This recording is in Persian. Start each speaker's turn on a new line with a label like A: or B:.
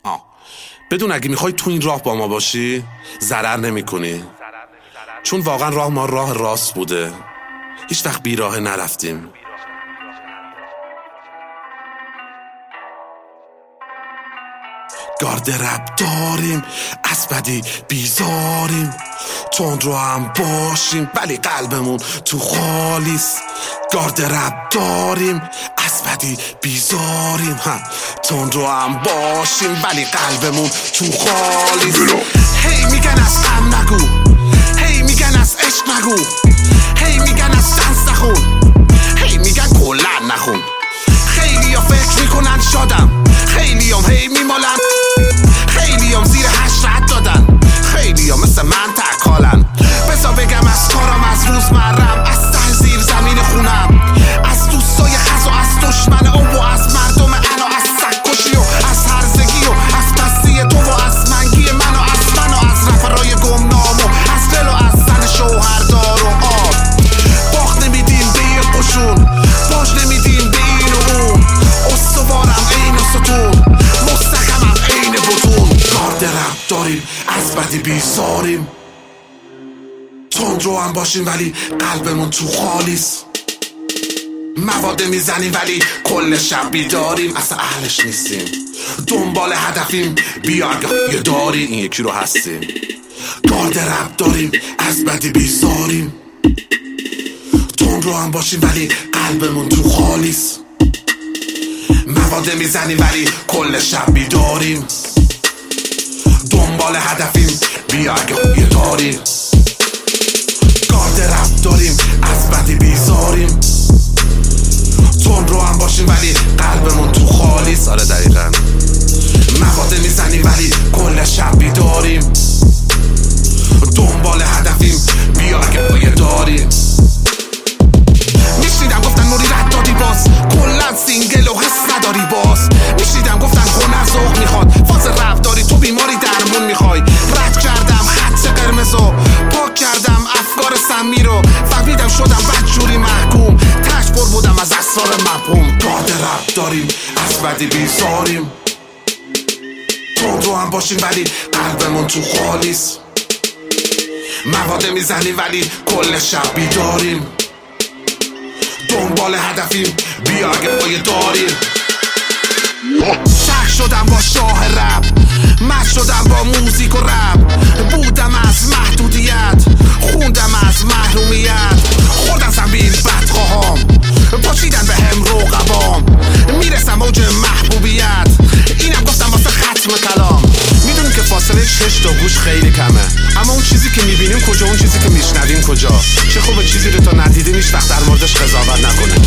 A: بدون اگه میخوای تو این راه با ما باشی ضرر نمی کنی، چون واقعا راه ما راه راست بوده، هیچ وقت بی راه نرفتیم. گارد رب داریم، از بدی بیزاریم، تند رو هم باشیم ولی قلبمون تو خالیست. گارد رب داریم، از بدی بیزاریم، تند رو هم باشیم ولی قلبمون تو خالیست. هی میگن از غم نگو، هی میگن از عشق نگو، هی میگن از شانس نخون، هی میگن کلن نخون. خیلی ها فکر میکنن شادم، خیلی هم هی میمالن، خیلی هم زیر 8 رد دادن، خیلی هم مثل من تکالن. بذار بگم از کارم، از روزمرم، از ته زیر زمین خونم، از دوستای خز و از دشمن او و از مردم انا، از سگکشی و از هرزگی و از پستی تو و از منگی من و از رفرای گمنام و از دل و از زن شوهردار و آب. باخت نمیدیم به یه قشون، باج نمیدیم به این و اون، استوارم این و ستون، مستحکمم این بطون. گارد رب داریم، از بدی بیزاریم، تند رو هم باشیم ولی قلبمون تو خالیست. مواد میزنیم ولی کل شب بیداریم، اصلا اهلش نیستیم، دنبال هدفیم، بیارگاهی داریم، این یکی رو هستیم. گارد رب داریم، از بدی بیزاریم، تند رو هم باشیم ولی قلبمون تو خالیست. مواد میزنیم ولی کل شب بیداریم، دنبال هدفیم، بیارگاهی داریم. گارد رب داریم، از بدی بیزاریم، تند رو هم باشیم ولی قلبمون تو خالیست. آره دقیقا. مواد میزنیم ولی کل شب بیداریم، دنبال هدفیم، بیارگاهی داریم. میشنیدم گفتن موری رد دادی باز، کلن سینگل و حس نداری باز. میشنیدم گفتن هنر ذوق میخواد، فاز رفت داری تو بیماری درمون میخوای. رد کردم خط قرمزو، پاک کردم افکار سمی رو، فهمیدم شدم بدجوری محکوم، تشبر بودم از اسرار مفهوم. گارد رب داریم، از بدی بیزاریم، تند رو هم باشیم ولی قلبمون تو خالیست. مواد میزنیم ولی کل شب بیداریم، دنبال هدفیم، بیارگاهی داریم. شک شدم با شاه رپ، مت شدم با موزیک و رپ، بودم از محدودیت، خوندم از محرومیت، خوردم زنبیل بدخواهام، پاشیدن به هم رقبام، میرسم اوج محبوبیت، اینم گفتم واسه ختم کلام. میدونیم که فاصله چشم تا گوش خیلی کمه، اما اون چیزی که میبینیم کجا، اون چیزی که میشنویم کجا. چه خوبه چیزی رو تا ندیدیم هیچ وقت در موردش قضاوت نکنه.